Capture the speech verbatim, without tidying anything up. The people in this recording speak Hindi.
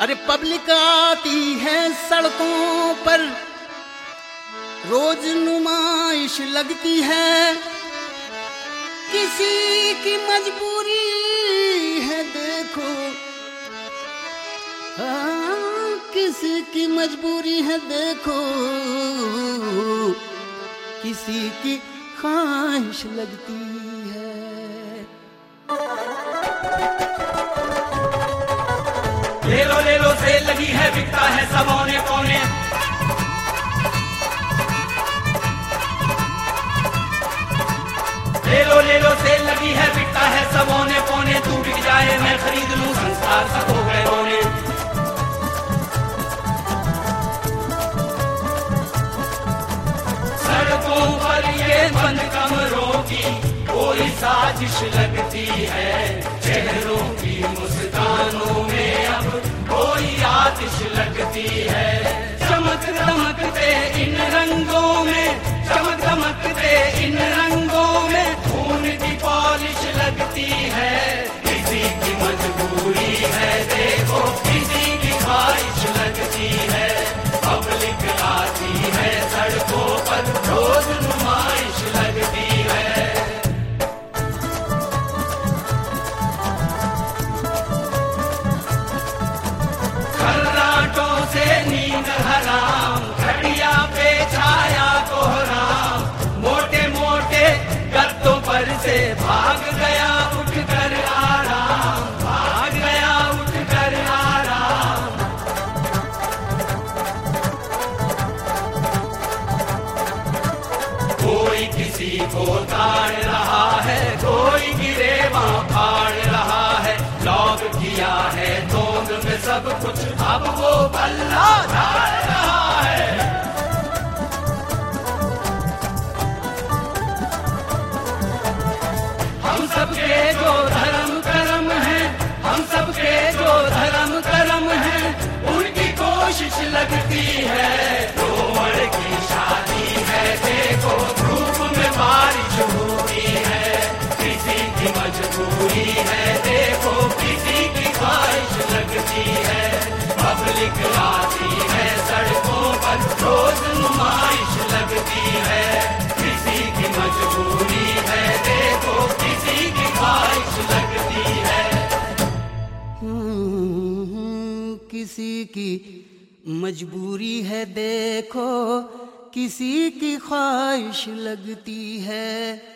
अरे पब्लिक आती है सड़कों पर, रोज नुमाइश लगती है, किसी की मजबूरी है देखो, हाँ किसी की मजबूरी है देखो, किसी की ख्वाहिश लगती है। ले लो ले लो सेल लगी है, बिकता है सब औने पौने। ले लो ले लो सेल लगी है, बिकता है सब औने पौने। तू बिक जाए मैं खरीद लूं, संसार सा हो गए रोने। सड़कों पर ये बंद कमरों की कोई साजिश लगती है, चेहरों की मुस्कानों में अब कोई आतिश लगती है। चमक दमकते इन रंगों में, चमक दमकते इन रंगों में खून की पॉलिश लगती है। किसी की मजबूरी है देखो, किसी की ख्वाहिश लगती है। पब्लिक आती है सड़कों पर, रोज नुमाइश लगती है। खर्राटों से नींद हराम, घड़िया पे छाया कोहराम, मोटे मोटे गद्दों पर से भाग गया उठकर आराम, भाग गया उठकर आराम। कोई किसी को ताड़ रहा है, कोई गिरेबां फाड़ रहा है। लॉक किया है तोंद में सब कुछ, अब वो बल्ला झाड़ रहा है। हम सबके जो धर्म कर्म है, हम सबके जो धर्म कर्म है, उनकी कोशिश लगती है। रोमड़ की शादी है देखो, धूप में बारिश होती है। किसी की मजबूरी है देखो, किसी की ख्वाहिश लगती है। पब्लिक आती है सड़कों पर, रोज नुमाइश लगती है। किसी की मजबूरी है देखो, किसी की ख्वाहिश लगती है। किसी की मजबूरी है देखो, किसी की ख्वाहिश लगती है।